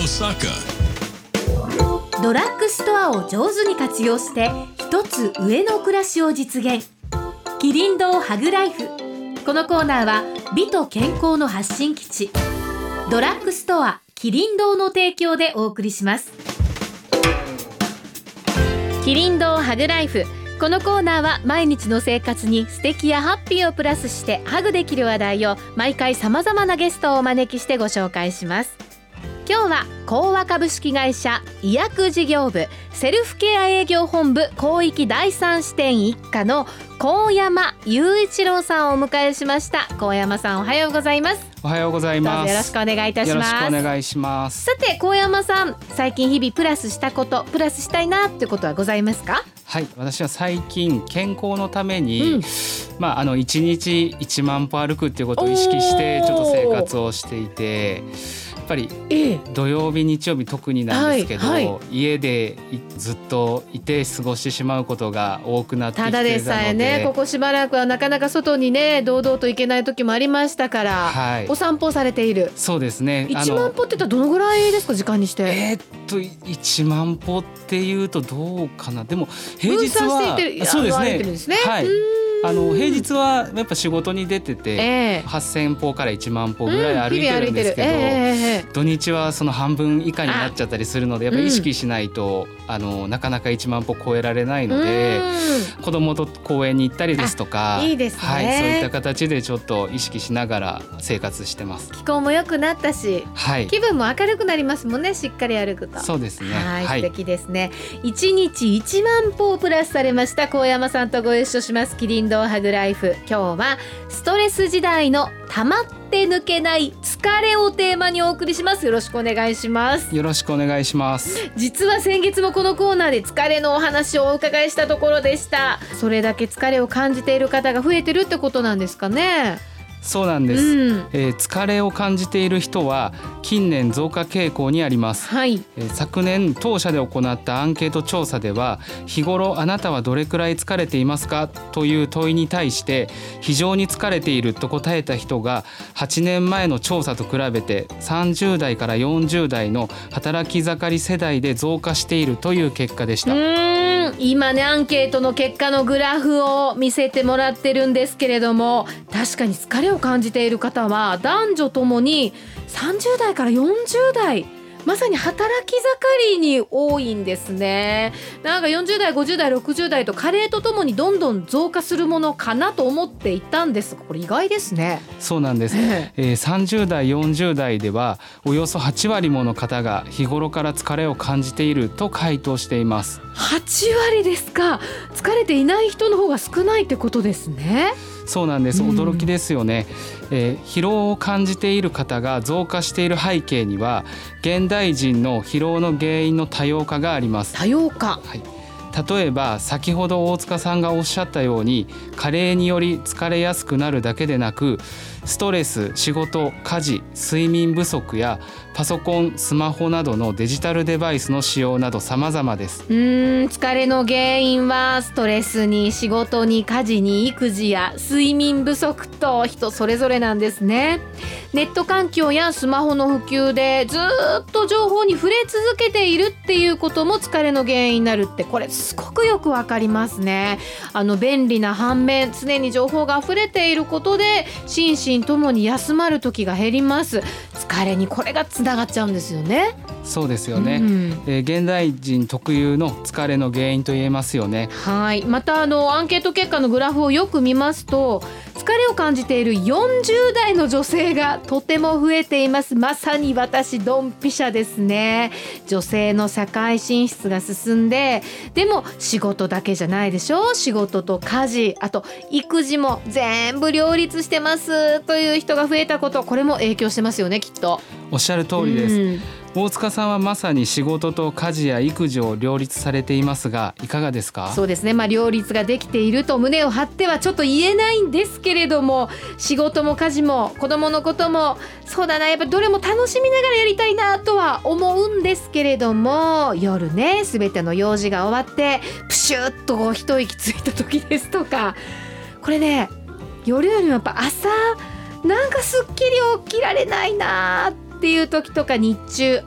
Osaka。 ドラッグストアを上手に活用して一つ上の暮らしを実現。キリン堂ハグライフ。このコーナーは美と健康の発信基地ドラッグストアキリン堂の提供でお送りします。キリン堂ハグライフ。このコーナーは毎日の生活に素敵やハッピーをプラスしてハグできる話題を毎回さまざまなゲストをお招きしてご紹介します。今日は興和株式会社医薬事業部セルフケア営業本部広域第三支店一課の高山雄一郎さんをお迎えしました。高山さん、おはようございます。 おはようございます。 どうぞよろしくお願いいたします。 よろしくお願いします。 さて高山さん、最近日々プラスしたこと、プラスしたいなってことはございますか？ はい、私は最近健康のために、1日1万歩歩くっていうことを意識してちょっと生活をしていて、やっぱり土曜日日曜日特になんですけど、家でずっといて過ごしてしまうことが多くなってきていたので、 ただでさえね、ここしばらくはなかなか外にね堂々と行けない時もありましたから、お散歩されている。 そうですね。 1万歩って言ったらどのぐらいですか、時間にして？ 1万歩っていうとどうかな。でも平日は分散していてそうですね。 歩いてるんですね。 はい。平日はやっぱ仕事に出てて、8000歩から1万歩ぐらい歩いてるんですけど、土日はその半分以下になっちゃったりするので、やっぱり意識しないと、なかなか1万歩超えられないので、子供と公園に行ったりですとか、 いいですね。 はい、そういった形でちょっと意識しながら生活してます。 気候も良くなったし、気分も明るくなりますもんね、しっかり歩くと。 そうですね。 素敵ですね。1日1万歩プラスされました高山さんとご一緒しますキリン堂ハグライフ。今日はストレス時代の溜まって抜けない疲れをテーマにお送りします。よろしくお願いします。 よろしくお願いします。 実は先月もこのコーナーで疲れのお話をお伺いしたところでした。それだけ疲れを感じている方が増えてるってことなんですかね？ そうなんです、疲れを感じている人は近年増加傾向にあります、昨年当社で行ったアンケート調査では、日頃あなたはどれくらい疲れていますかという問いに対して、非常に疲れていると答えた人が8年前の調査と比べて30代から40代の働き盛り世代で増加しているという結果でした。 今ね、アンケートの結果のグラフを見せてもらってるんですけれども、確かに疲れを感じている方は男女ともに30代から40代、まさに働き盛りに多いんですね。なんか40代50代60代と加齢とともにどんどん増加するものかなと思っていたんですが、これ意外ですね。 そうなんです、30代40代ではおよそ8割もの方が日頃から疲れを感じていると回答しています。 8割ですか。疲れていない人の方が少ないってことですね。 そうなんです。驚きですよね。疲労を感じている方が増加している背景には、現代人の疲労の原因の多様化があります。 多様化、 例えば先ほど大塚さんがおっしゃったように、加齢により疲れやすくなるだけでなく、ストレス、仕事、家事、睡眠不足やパソコン、スマホなどのデジタルデバイスの使用など様々です。 疲れの原因はストレスに仕事に家事に育児や睡眠不足と人それぞれなんですね。ネット環境やスマホの普及でずっと情報に触れ続けているっていうことも疲れの原因になるって、これすごくよくわかりますね。便利な反面、常に情報が溢れていることで心身ともに休まる時が減ります。疲れにこれがつながっちゃうんですよね。 そうですよね、現代人特有の疲れの原因と言えますよね。 またアンケート結果のグラフをよく見ますと、疲れを感じている40代の女性がとても増えています。まさに私ドンピシャですね。女性の社会進出が進んで、でも仕事だけじゃないでしょ。仕事と家事、あと育児も全部両立してますという人が増えたこと、これも影響してますよね、きっと。 おっしゃる通りです、大塚さんはまさに仕事と家事や育児を両立されていますが、いかがですか？ そうですね、両立ができていると胸を張ってはちょっと言えないんですけれども、仕事も家事も子供のこともそうだな、やっぱどれも楽しみながらやりたいなとは思うんですけれども、夜ね、全ての用事が終わってプシュッと一息ついた時ですとか、これね、夜よりもやっぱ朝なんかすっきり起きられないなっていう時とか、日中疲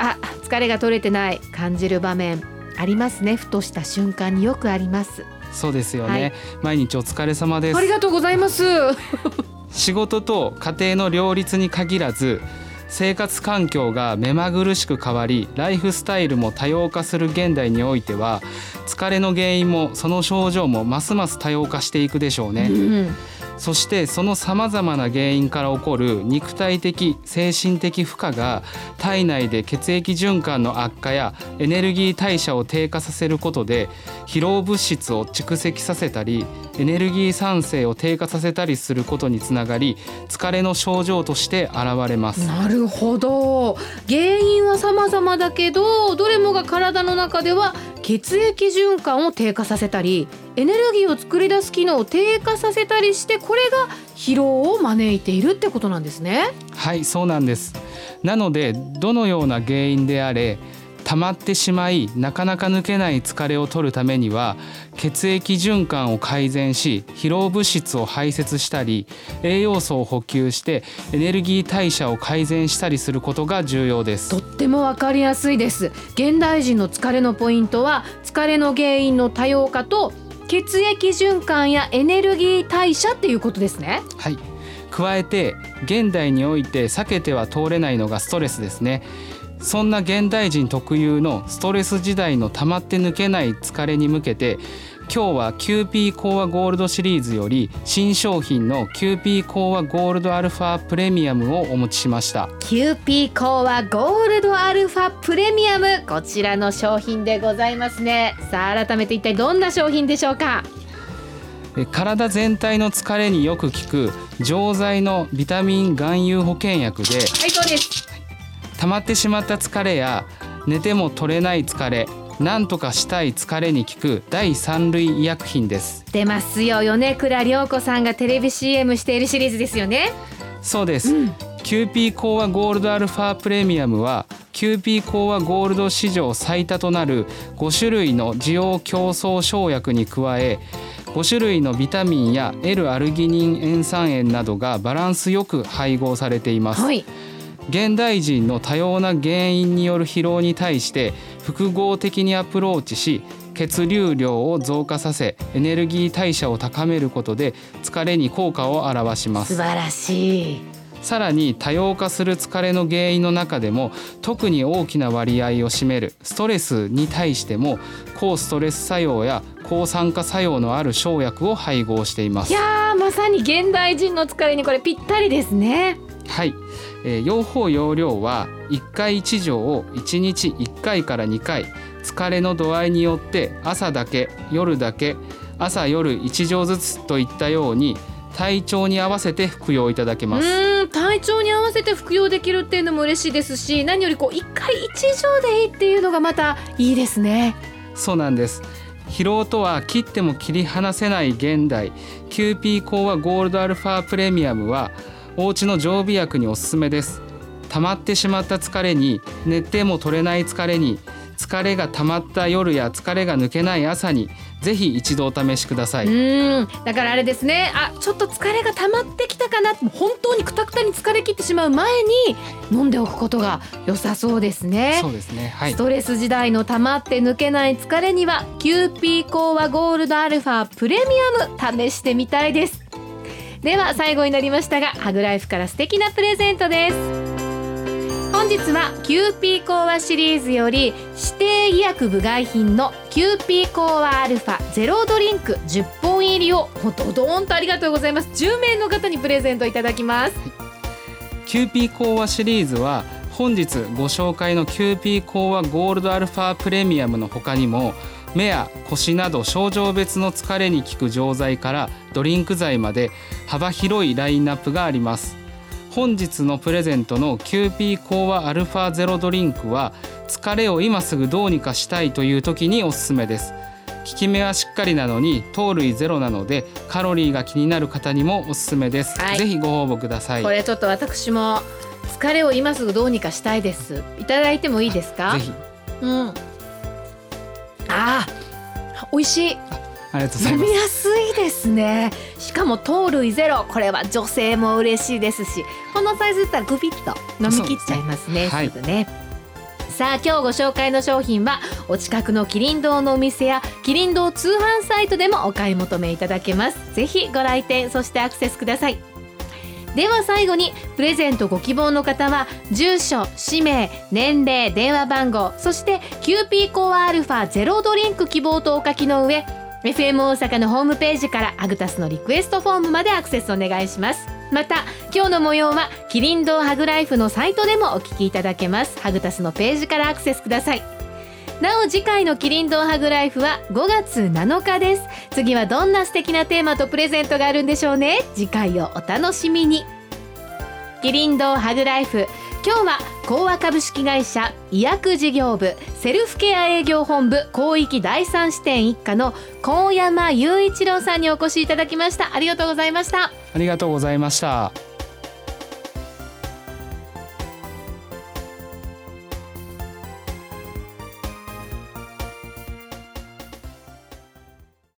疲れが取れてない感じる場面ありますね。ふとした瞬間によくあります。 そうですよね、毎日お疲れ様です。 ありがとうございます仕事と家庭の両立に限らず、生活環境が目まぐるしく変わり、ライフスタイルも多様化する現代においては、疲れの原因もその症状もますます多様化していくでしょうね、そしてそのさまざまな原因から起こる肉体的精神的負荷が体内で血液循環の悪化やエネルギー代謝を低下させることで、疲労物質を蓄積させたりエネルギー産生を低下させたりすることにつながり、疲れの症状として現れます。 なるほど。原因は様々だけど、どれもが体の中では血液循環を低下させたりエネルギーを作り出す機能を低下させたりして、これが疲労を招いているってことなんですね。 はい、そうなんです。なのでどのような原因であれ、溜まってしまいなかなか抜けない疲れを取るためには、血液循環を改善し疲労物質を排泄したり、栄養素を補給してエネルギー代謝を改善したりすることが重要です。 とってもわかりやすいです。現代人の疲れのポイントは、疲れの原因の多様化と血液循環やエネルギー代謝っていうことですね。 はい、加えて現代において避けては通れないのがストレスですね。そんな現代人特有のストレス時代の溜まって抜けない疲れに向けて、今日はキューピーコアゴールドシリーズより新商品のキューピーコアゴールドアルファプレミアムをお持ちしました。 キューピーコアゴールドアルファプレミアム、こちらの商品でございますね。さあ改めて一体どんな商品でしょうか。 体全体の疲れによく効く錠剤のビタミン含有保険薬で、 はい、そうです。 溜まってしまった疲れや寝ても取れない疲れ、なんとかしたい疲れに効く第3類医薬品です。 出ますよ、米倉涼子さんがテレビ CM しているシリーズですよね。 そうです、キューピーコアゴールドアルファプレミアムはキューピーコアゴールド史上最多となる5種類の滋養強壮生薬に加え、5種類のビタミンや L アルギニン塩酸塩などがバランスよく配合されています、現代人の多様な原因による疲労に対して複合的にアプローチし、血流量を増加させエネルギー代謝を高めることで疲れに効果を表します。 素晴らしい。 さらに多様化する疲れの原因の中でも特に大きな割合を占めるストレスに対しても抗ストレス作用や抗酸化作用のある生薬を配合しています。 いやー、まさに現代人の疲れにこれぴったりですね。 はい、用法用量は1回1錠を1日1回から2回、疲れの度合いによって朝だけ夜だけ朝夜1錠ずつといったように体調に合わせて服用いただけます。 体調に合わせて服用できるっていうのも嬉しいですし、何より1回1錠でいいっていうのがまたいいですね。 そうなんです。疲労とは切っても切り離せない現代、キューピーコアゴールドアルファプレミアムはお家の常備薬におすすめです。溜まってしまった疲れに、寝ても取れない疲れに、疲れが溜まった夜や疲れが抜けない朝にぜひ一度お試しください。 だからあれですね、ちょっと疲れが溜まってきたかな、本当にクタクタに疲れ切ってしまう前に飲んでおくことが良さそうですね。 そうですね、はい、 ストレス時代の溜まって抜けない疲れにはキューピーコアゴールドアルファプレミアム試してみたいです。では最後になりましたが、ハグライフから素敵なプレゼントです。本日はキューピーコアシリーズより指定医薬部外品のキューピーコアアルファゼロドリンク10本入りをドドーンとありがとうございます。10名の方にプレゼントいただきます。 キューピーコアシリーズは本日ご紹介のキューピーコアゴールドアルファプレミアムの他にも、目や腰など症状別の疲れに効く錠剤からドリンク剤まで幅広いラインナップがあります。本日のプレゼントのキューピーコアアルファゼロドリンクは疲れを今すぐどうにかしたいという時におすすめです。効き目はしっかりなのに糖類ゼロなのでカロリーが気になる方にもおすすめです、ぜひご応募ください。 これちょっと私も疲れを今すぐどうにかしたいです。いただいてもいいですか？ ぜひ。 美味しい。 ありがとうございます。 飲みやすいですね。しかも糖類ゼロ、これは女性も嬉しいですし、このサイズだったらグビッと飲み切っちゃいますね、すぐね。 さあ今日ご紹介の商品はお近くのキリン堂のお店やキリン堂通販サイトでもお買い求めいただけます。ぜひご来店そしてアクセスください。では最後にプレゼントご希望の方は住所、氏名、年齢、電話番号、そしてキューピーコアアルファゼロドリンク希望とお書きの上 FM 大阪のホームページからアグタスのリクエストフォームまでアクセスお願いします。また今日の模様はキリン堂ハグライフのサイトでもお聞きいただけます。ハグタスのページからアクセスください。なお次回のキリン堂ハグライフは5月7日です。次はどんな素敵なテーマとプレゼントがあるんでしょうね。次回をお楽しみに。キリン堂ハグライフ、今日は講和株式会社医薬事業部セルフケア営業本部広域第三支店一課の高山雄一郎さんにお越しいただきました。ありがとうございました。 ありがとうございました。